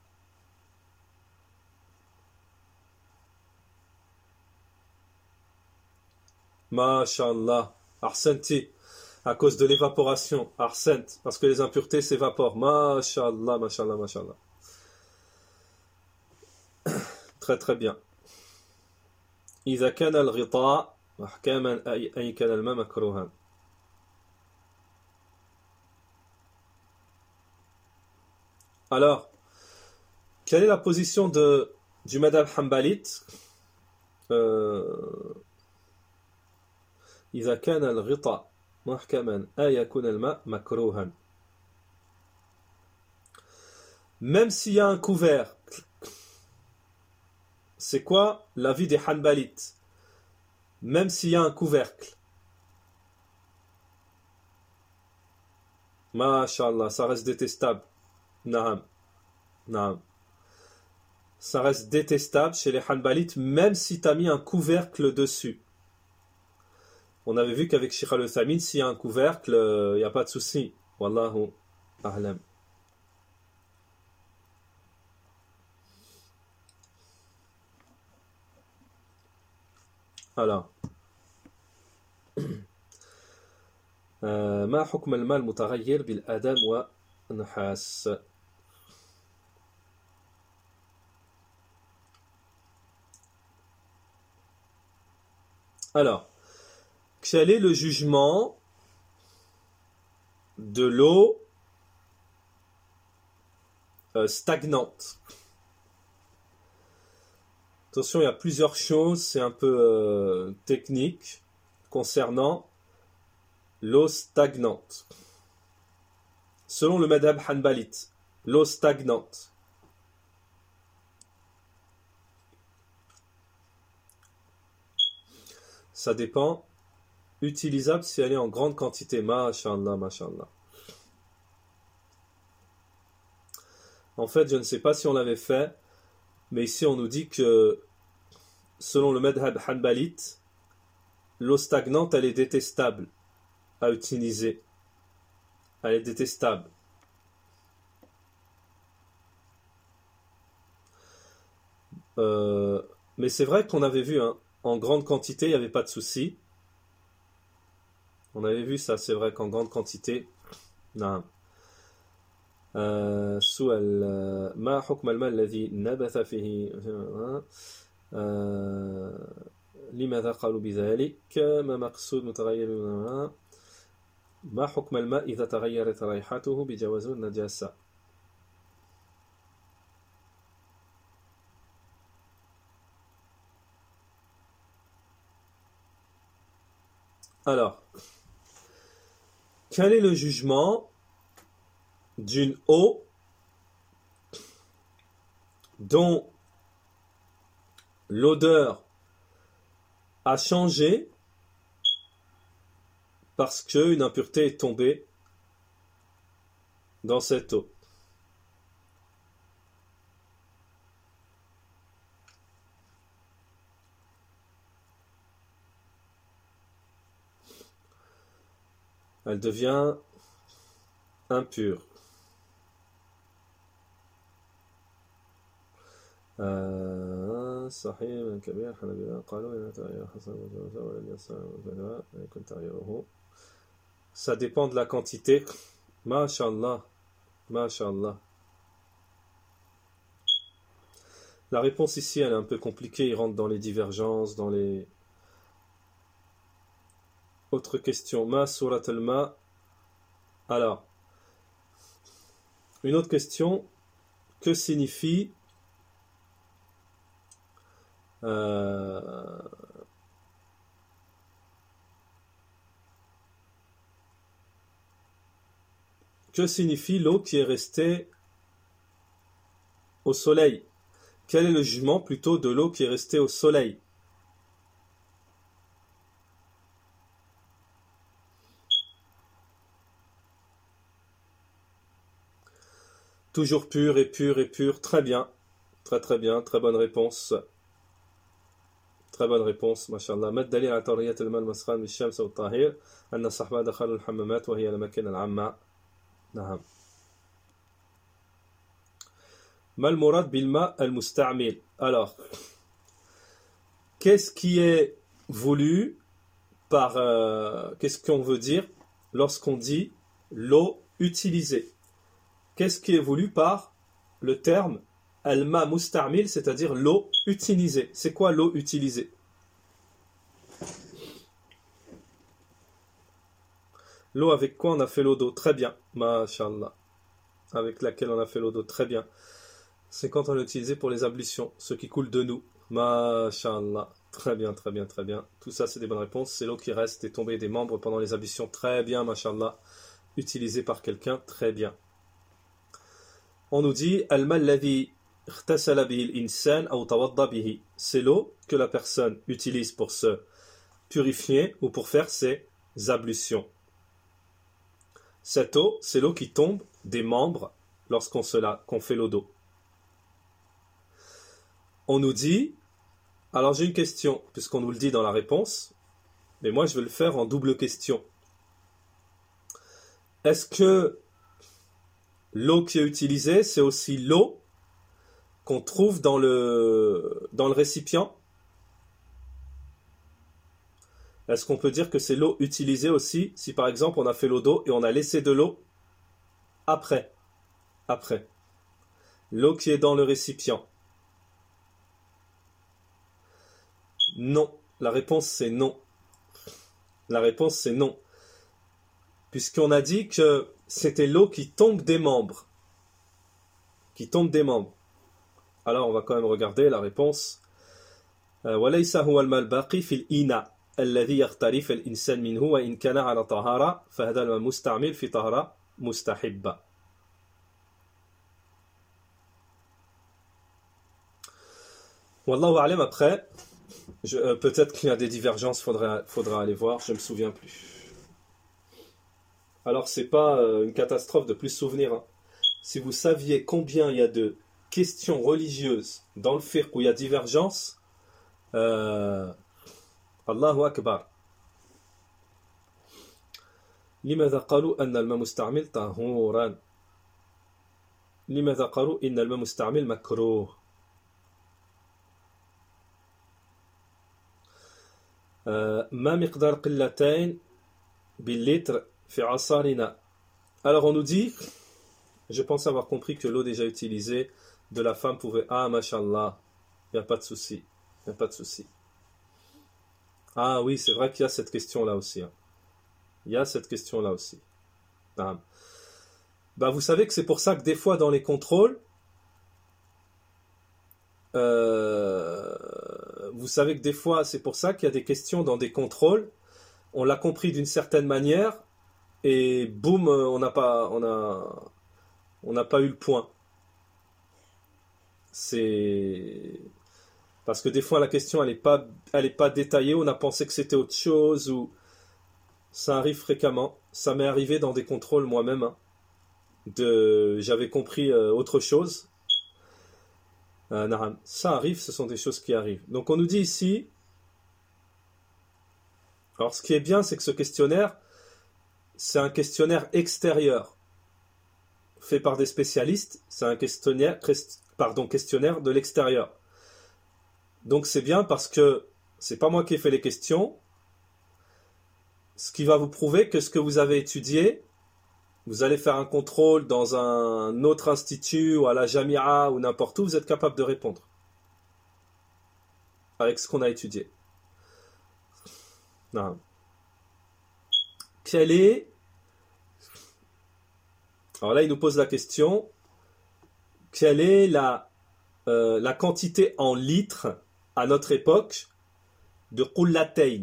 Masha'Allah, Arsenti, à cause de l'évaporation, Arsent, parce que les impuretés s'évaporent. Masha'Allah, Masha'Allah, Masha'Allah. Très très bien. إذا كان الغطاء محكما أي كان الماء مكروها. Alors, quelle est la position du madhab hanbalite? إذا كان الغطاء محكما أي يكون الماء مكروها. Même s'il y a un couvercle, c'est quoi l'avis des hanbalites? Même s'il y a un couvercle. Masha'Allah, ça reste détestable. Naam. Naam. Ça reste détestable chez les hanbalites, même si tu as mis un couvercle dessus. On avait vu qu'avec Sheikh al-Uthaymeen, s'il y a un couvercle, il n'y a pas de souci. Wallahu a'lam. Alors. ما حكم الماء المتغير بالآدم والنحاس؟ Alors, quel est le jugement de l'eau stagnante? Attention, il y a plusieurs choses, c'est un peu technique concernant l'eau stagnante. Selon le madhab hanbalite, l'eau stagnante. Ça dépend. Utilisable si elle est en grande quantité. Masha'Allah, Masha'Allah. En fait, je ne sais pas si on l'avait fait, mais ici on nous dit que selon le madhab hanbalite, l'eau stagnante, elle est détestable à utiliser. Elle est détestable. Mais c'est vrai qu'on avait vu, hein, en grande quantité, il n'y avait pas de souci. On avait vu ça, c'est vrai qu'en grande quantité, non. سؤال ما حكم الماء الذي نبت فيه لماذا قالوا بذلك ما مقصود متغير ما حكم الماء إذا تغيرت رائحته بجواز النجاسة. Alors, quel est le jugement d'une eau dont l'odeur a changé parce qu'une impureté est tombée dans cette eau? Elle devient impure. صحيح كبير حنبيل قالوا إن تغيير حسن ولم يصل يكون تغييره. Ça dépend de la quantité. Masha'Allah. Masha'Allah. La réponse ici, elle est un peu compliquée. Il rentre dans les divergences, dans les... Autre question. Ma surat al-ma. Alors, une autre question. Que signifie que signifie l'eau qui est restée au soleil? Quel est le jugement plutôt de l'eau qui est restée au soleil? Toujours pur et pur et pur. Très bien. Très très bien. Très bonne réponse. Très bonne réponse. MashaAllah. ما الدليل على طهارية الماء المسخن بالشمس والطاهر أن الصحابة دخلوا الحمامات وهي الأماكن العامة. نعم. ما المراد بالماء المستعمل? Alors, qu'est-ce qui est voulu par... qu'est-ce qu'on veut dire lorsqu'on dit l'eau utilisée? Qu'est-ce qui est voulu par le terme al-ma mustamil, c'est-à-dire l'eau utilisée? C'est quoi l'eau utilisée? L'eau avec quoi on a fait l'eau d'eau? Très bien, masha'Allah. Avec laquelle on a fait l'eau d'eau? Très bien. C'est quand on l'a utilisé pour les ablutions, ce qui coule de nous. Masha'Allah. Très bien, très bien, très bien. Tout ça, c'est des bonnes réponses. C'est l'eau qui reste et tombée des membres pendant les ablutions. Très bien, masha'Allah. Utilisée par quelqu'un. Très bien. On nous dit al-ma alladhi ightasala bihi al-insan aw tawadda bihi. C'est l'eau que la personne utilise pour se purifier ou pour faire ses ablutions. Cette eau, c'est l'eau qui tombe des membres lorsqu'on qu'on fait l'eau d'eau. On nous dit, alors j'ai une question, puisqu'on nous le dit dans la réponse, mais moi je vais le faire en double question. Est-ce que l'eau qui est utilisée, c'est aussi l'eau qu'on trouve dans le récipient? Est-ce qu'on peut dire que c'est l'eau utilisée aussi, si par exemple on a fait l'eau d'eau et on a laissé de l'eau après? L'eau qui est dans le récipient. Non. La réponse c'est non. La réponse c'est non. Puisqu'on a dit que c'était l'eau qui tombe des membres. Qui tombe des membres. Alors on va quand même regarder la réponse. وَلَيْسَ هُوَ الْمَاءُ الْبَاقِي فِي الْإِنَاءِ الَّذِي يَغْتَرِفُ الْإِنسَانُ مِنْهُ وَإِنْ كَانَ عَلَى طَهَارَةٍ فَهَذَا الْمَاءُ مُسْتَعْمِلٌ فِي طَهَارَةٍ مُسْتَحِبَّةٍ. Wallahu a'lam. Après, peut-être qu'il y a des divergences, faudra aller voir, je ne me souviens plus. Alors c'est pas une catastrophe de plus souvenir. Hein. Si vous saviez combien il y a de questions religieuses dans le fiqh où il y a divergence, Allahu Akbar. لماذا قالوا أن الماء مستعمل طهورا؟ لماذا قالوا إن الماء مستعمل مكروه؟ ما مقدار قلتين باللتر في عصارنا. Alors on nous dit, je pense avoir compris que l'eau déjà utilisée de la femme pouvait... Ah, mashallah, il n'y a pas de souci. Il n'y a pas de souci. Ah oui, c'est vrai qu'il y a cette question-là aussi. Hein. Il y a cette question-là aussi. Ah. Bah, vous savez que c'est pour ça que des fois dans les contrôles, vous savez que des fois c'est pour ça qu'il y a des questions dans des contrôles, on l'a compris d'une certaine manière et boum, on n'a pas eu le point. C'est parce que des fois la question elle est pas détaillée, on a pensé que c'était autre chose, ou ça arrive fréquemment. Ça m'est arrivé dans des contrôles moi-même, hein, j'avais compris autre chose. Ça arrive, ce sont des choses qui arrivent. Donc on nous dit ici, alors ce qui est bien, c'est que ce questionnaire, c'est un questionnaire extérieur fait par des spécialistes, c'est un questionnaire de l'extérieur. Donc c'est bien parce que c'est pas moi qui ai fait les questions, ce qui va vous prouver que ce que vous avez étudié, vous allez faire un contrôle dans un autre institut ou à la Jamia ou n'importe où, vous êtes capable de répondre avec ce qu'on a étudié. Non. Quelle est... Alors là, il nous pose la question, quelle est la quantité en litres à notre époque de Qullatayn?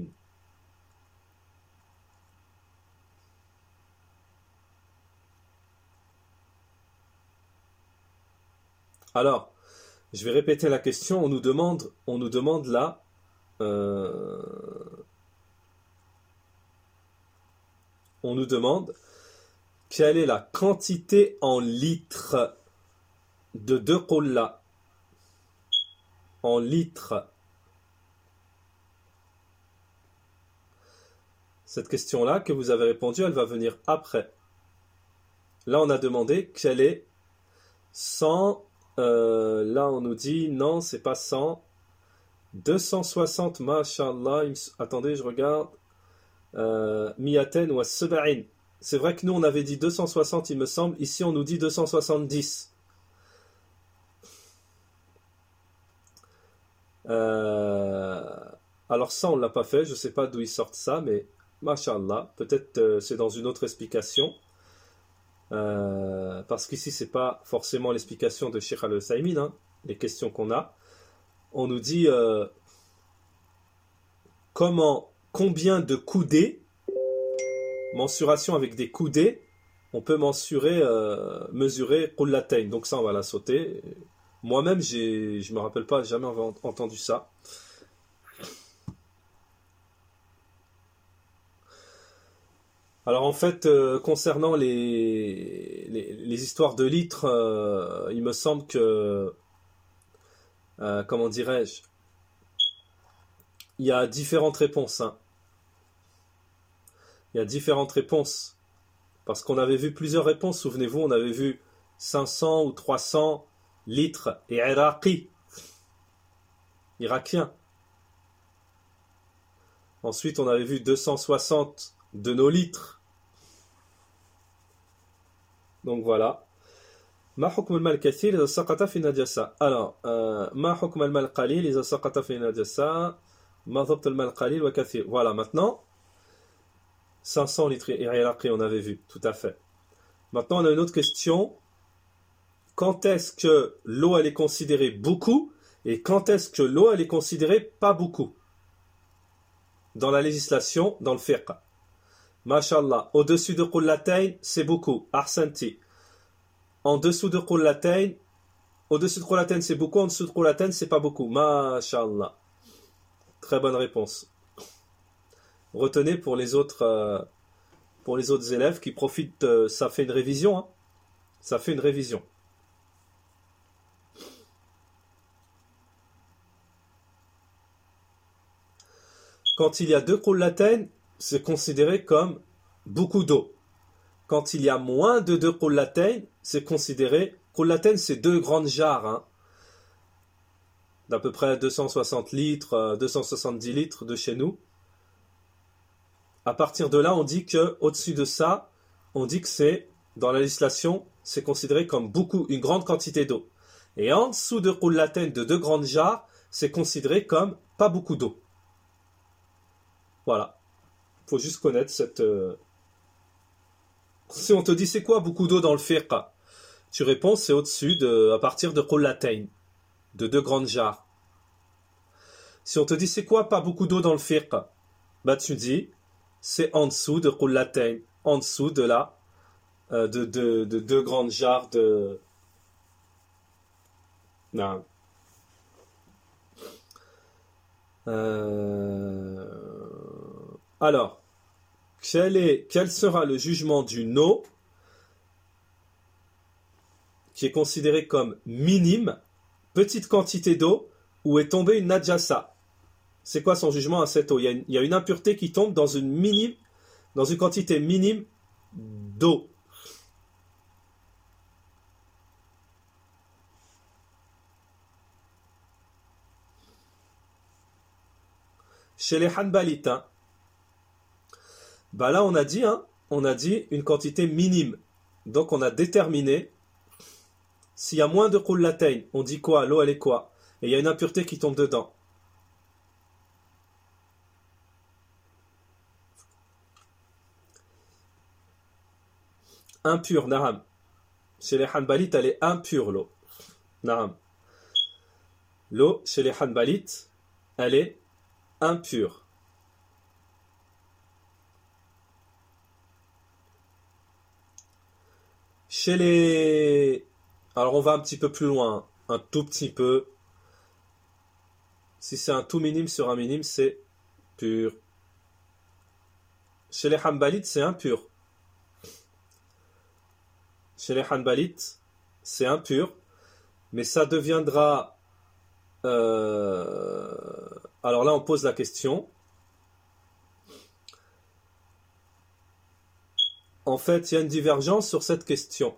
Alors, je vais répéter la question. On nous demande là, on nous demande quelle est la quantité en litres de 2 qulla en litres. Cette question-là que vous avez répondu, elle va venir après. Là, on a demandé quelle est 100. Là, on nous dit non, c'est pas 100. 260, mashallah. Attendez, je regarde. Miaten ou Saba'in. C'est vrai que nous, on avait dit 260, il me semble. Ici, on nous dit 270. Alors ça, on ne l'a pas fait. Je ne sais pas d'où ils sortent ça, mais mashallah. Peut-être c'est dans une autre explication. Parce qu'ici c'est pas forcément l'explication de Cheikh Al-Husaymin, hein, les questions qu'on a. On nous dit combien de coudées, mensuration avec des coudées, on peut mesurer Qullatayn. Donc ça on va la sauter. Moi-même je me rappelle pas, jamais entendu ça. Alors en fait, concernant les histoires de litres, il me semble que, comment dirais-je, il y a différentes réponses. Hein. Il y a différentes réponses. Parce qu'on avait vu plusieurs réponses, souvenez-vous, on avait vu 500 ou 300 litres et irakien. Ensuite, on avait vu 260 de nos litres. Donc voilà. Ma hukm al-mal kathir idha saqata fi najasa. Alors, ma hukm al-mal qalil idha saqata fi najasa. Ma dhabt al-mal qalil wa kathir. Voilà, maintenant 500 litres iraqi, on avait vu, tout à fait. Maintenant, on a une autre question. Quand est-ce que l'eau elle est considérée beaucoup et quand est-ce que l'eau elle est considérée pas beaucoup? Dans la législation, dans le fiqh. Mashallah, au-dessus de Qullatayn, c'est beaucoup. Ahsanti. En dessous de Qullatayn, au-dessus de Qullatayn, c'est beaucoup. En dessous de Qullatayn, c'est pas beaucoup. Mashallah. Très bonne réponse. Retenez pour les autres élèves qui profitent, ça fait une révision. Hein. Ça fait une révision. Quand il y a 2 Qullatayn, c'est considéré comme beaucoup d'eau. Quand il y a moins de 2 Qullatayn, c'est considéré... Qullatayn, c'est 2 grandes jarres. Hein, d'à peu près 260 litres, 270 litres de chez nous. À partir de là, on dit que au-dessus de ça, on dit que c'est, dans la législation, c'est considéré comme beaucoup, une grande quantité d'eau. Et en dessous de Qullatayn, de 2 grandes jarres, c'est considéré comme pas beaucoup d'eau. Voilà. Il faut juste connaître cette... Si on te dit c'est quoi beaucoup d'eau dans le fiqh, tu réponds c'est au-dessus à partir de Qullatayn, de 2 grandes jarres. Si on te dit c'est quoi pas beaucoup d'eau dans le fiqh, bah tu dis c'est en dessous de Qullatayn, en dessous de la de 2 grandes jarres de... Non. Alors, quel sera le jugement d'une eau qui est considérée comme minime, petite quantité d'eau, où est tombée une najasa? C'est quoi son jugement à cette eau? Il y a une impureté qui tombe dans une quantité minime d'eau. Chez les Hanbalites, hein, bah là on a dit une quantité minime. Donc on a déterminé, s'il y a moins de qullatayn, on dit quoi? L'eau elle est quoi? Et il y a une impureté qui tombe dedans. Impure, na'am. Chez les Hanbalites, elle est impure, l'eau. Na'am. L'eau, chez les Hanbalites, elle est impure. Chez les... Alors on va un petit peu plus loin, un tout petit peu. Si c'est un tout minime sur un minime, c'est pur. Chez les Hanbalites, c'est impur. Chez les Hanbalites, c'est impur, mais ça deviendra... Alors là, on pose la question. En fait, il y a une divergence sur cette question.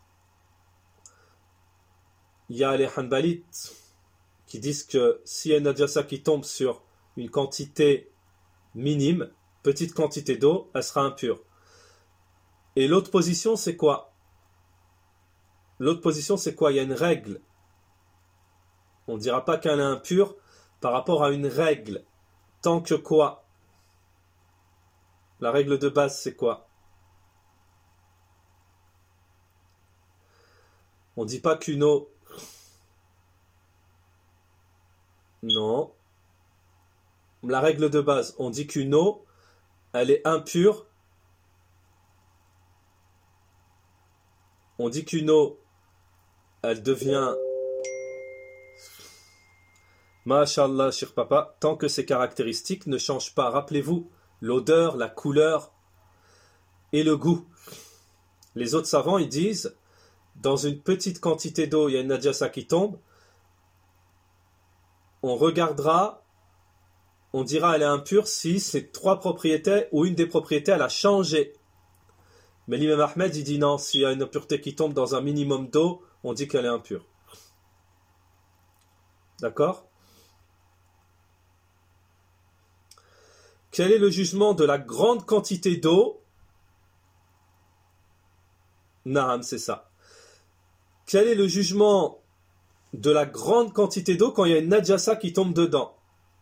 Il y a les Hanbalites qui disent que s'il y a une najasa qui tombe sur une quantité minime, petite quantité d'eau, elle sera impure. Et l'autre position, c'est quoi? L'autre position, c'est quoi? Il y a une règle. On ne dira pas qu'elle est impure par rapport à une règle. Tant que quoi? La règle de base, c'est quoi? On ne dit pas qu'une eau... Non. La règle de base, on dit qu'une eau, elle est impure. On dit qu'une eau, elle devient... Masha'Allah, cher papa, tant que ses caractéristiques ne changent pas. Rappelez-vous, l'odeur, la couleur et le goût. Les autres savants, ils disent, dans une petite quantité d'eau, il y a une najasa qui tombe, on regardera, on dira elle est impure si ces trois propriétés ou une des propriétés elle a changé. Mais l'imam Ahmed il dit non, s'il y a une impureté qui tombe dans un minimum d'eau, on dit qu'elle est impure. D'accord? Quel est le jugement de la grande quantité d'eau? Naam, c'est ça. Quel est le jugement de la grande quantité d'eau quand il y a une najasa qui tombe dedans?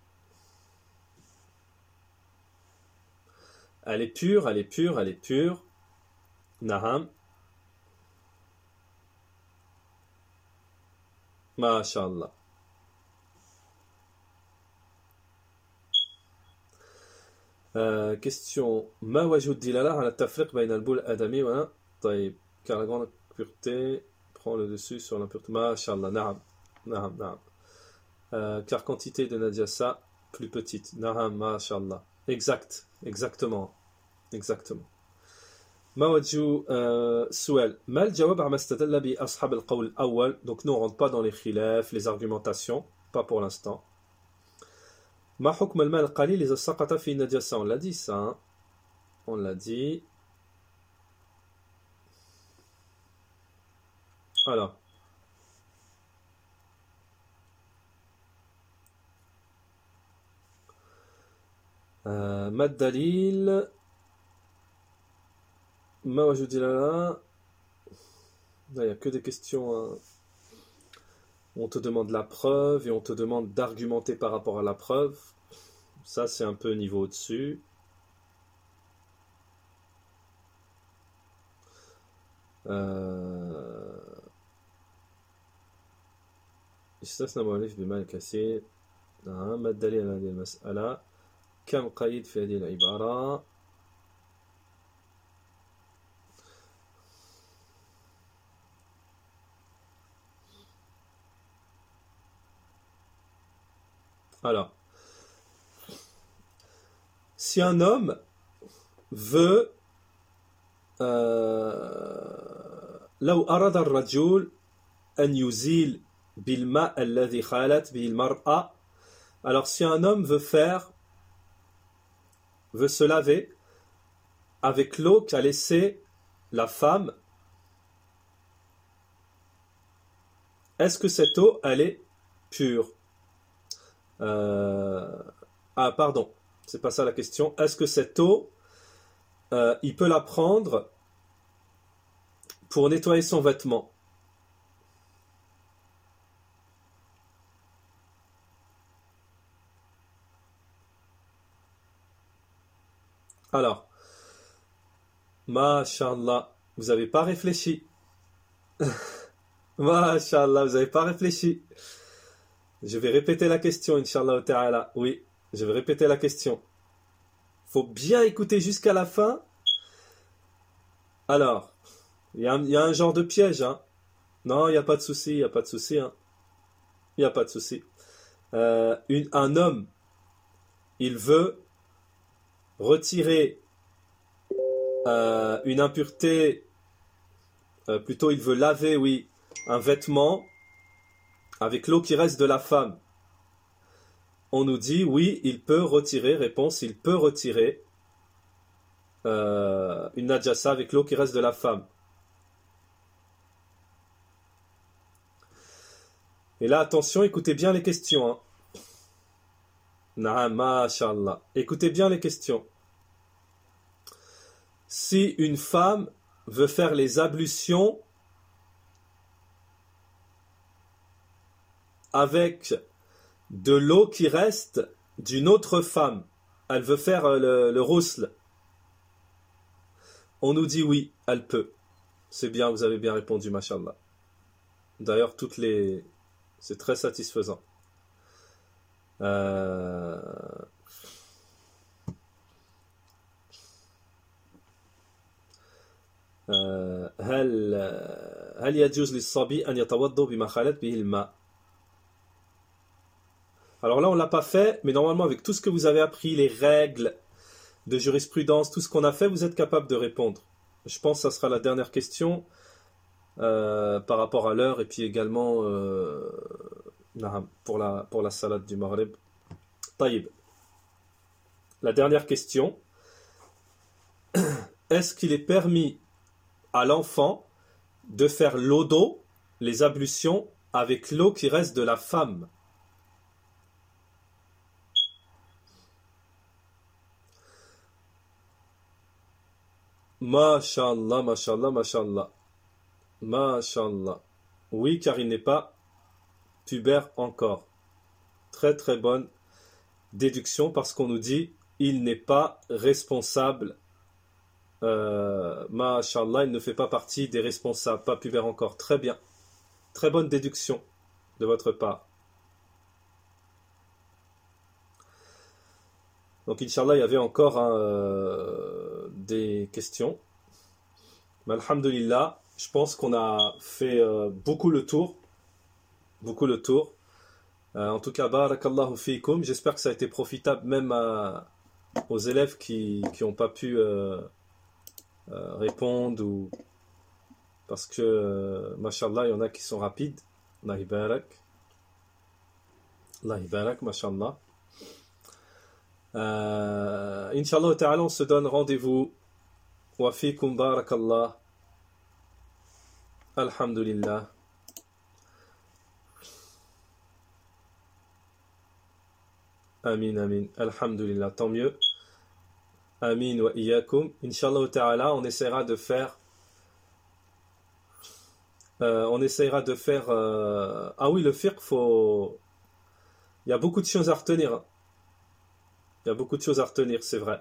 Elle est pure, elle est pure, elle est pure. Naam. Masha'Allah. Question. Ma wajud dilala ala tafriq bayna al-boul adami wa taïb. Car la grande pureté prend le dessus sur l'impureté. Masha'Allah. Naam. Naam, naam. Car quantité de najasa plus petite. Naam, masha'Allah. Exact. Exactement. Exactement. ما وجه سؤال ما الجواب عما استدل به أصحاب القول الأول. Donc nous on rentre pas dans les khilaf, les argumentations, pas pour l'instant. ما حكم الماء القليل إذا سقط في نجاسة. On l'a dit ça, hein? On l'a dit. Alors ما الدليل ما وجد là, il n'y a que des questions, hein. On te demande la preuve et on te demande d'argumenter par rapport à la preuve. Ça c'est un peu niveau au-dessus. استثنى مؤلف بمال كثير. ما الدليل على هذه المسألة؟ كم قيد في هذه العبارة؟ Alors, si un homme veut لو أراد الرجل أن يزيل بالماء الذي خالت به المرأة. Alors si un homme veut se laver avec l'eau qu'a laissé la femme, est-ce que cette eau, elle est pure? Ah, pardon, c'est pas ça la question. Est-ce que cette eau, il peut la prendre pour nettoyer son vêtement? Alors, Masha'Allah, vous n'avez pas réfléchi. Masha'Allah, vous n'avez pas réfléchi. Je vais répéter la question, Inch'Allah ta'ala. Oui, je vais répéter la question. Faut bien écouter jusqu'à la fin. Alors, il y a un genre de piège, hein. Non, il n'y a pas de souci, il n'y a pas de souci, hein. Il n'y a pas de souci. Un homme, il veut retirer une impureté, plutôt il veut laver, oui, un vêtement avec l'eau qui reste de la femme. On nous dit, oui, il peut retirer, réponse, il peut retirer une najasa avec l'eau qui reste de la femme. Et là, attention, écoutez bien les questions. Hein. Naam, masha'Allah. Écoutez bien les questions. Si une femme veut faire les ablutions avec de l'eau qui reste d'une autre femme, elle veut faire le rousl, on nous dit oui, elle peut. C'est bien, vous avez bien répondu, mashallah. D'ailleurs, c'est très satisfaisant. هل يجوز للصبي أن يتوضأ بما خلت به الماء. Alors là, on ne l'a pas fait, mais normalement, avec tout ce que vous avez appris, les règles de jurisprudence, tout ce qu'on a fait, vous êtes capable de répondre. Je pense que ça sera la dernière question par rapport à l'heure et puis également pour la salade du Maghreb. Taïb. La dernière question. Est-ce qu'il est permis à l'enfant de faire l'odo, les ablutions, avec l'eau qui reste de la femme? Masha'Allah, masha'Allah, masha'Allah. Masha'Allah. Oui, car il n'est pas pubère encore. Très très bonne déduction parce qu'on nous dit il n'est pas responsable. Masha'Allah, il ne fait pas partie des responsables, pas pubère encore. Très bien. Très bonne déduction de votre part. Donc, Inch'Allah, il y avait encore des questions. Mais alhamdulillah, je pense qu'on a fait beaucoup le tour. Beaucoup le tour. En tout cas, barakallahu fikum. J'espère que ça a été profitable même aux élèves qui n'ont pas pu répondre. Parce que, mashallah, il y en a qui sont rapides. Allah ibarak. Allah ibarak, mashallah. Inch'Allah ta'ala, on se donne rendez-vous. Wa fikum barakallah. Alhamdulillah. Amin, amin. Alhamdulillah. Tant mieux. Amin wa iyakum. Inch'Allah ta'ala, on essaiera de faire. Ah oui, le fiqh, il y a beaucoup de choses à retenir. Hein. Il y a beaucoup de choses à retenir, c'est vrai.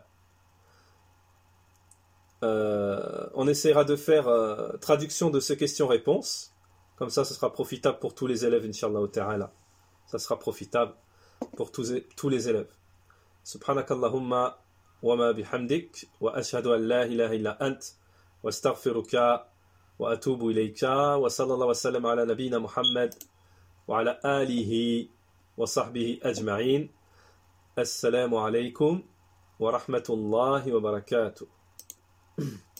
On essaiera de faire traduction de ces questions-réponses. Comme ça, ce sera profitable pour tous les élèves, Inch'Allah ta'ala. Ça sera profitable pour tous les élèves. Subhanakallahumma wa ma bihamdik wa ashhadu an la ilaha illa ant wa astaghfiruka wa atubu ilayka wa sallallahu wa sallam ala nabiyyina Muhammad wa ala alihi wa sahbihi ajma'in. Assalamu alaikum wa rahmatullahi wa barakatuh.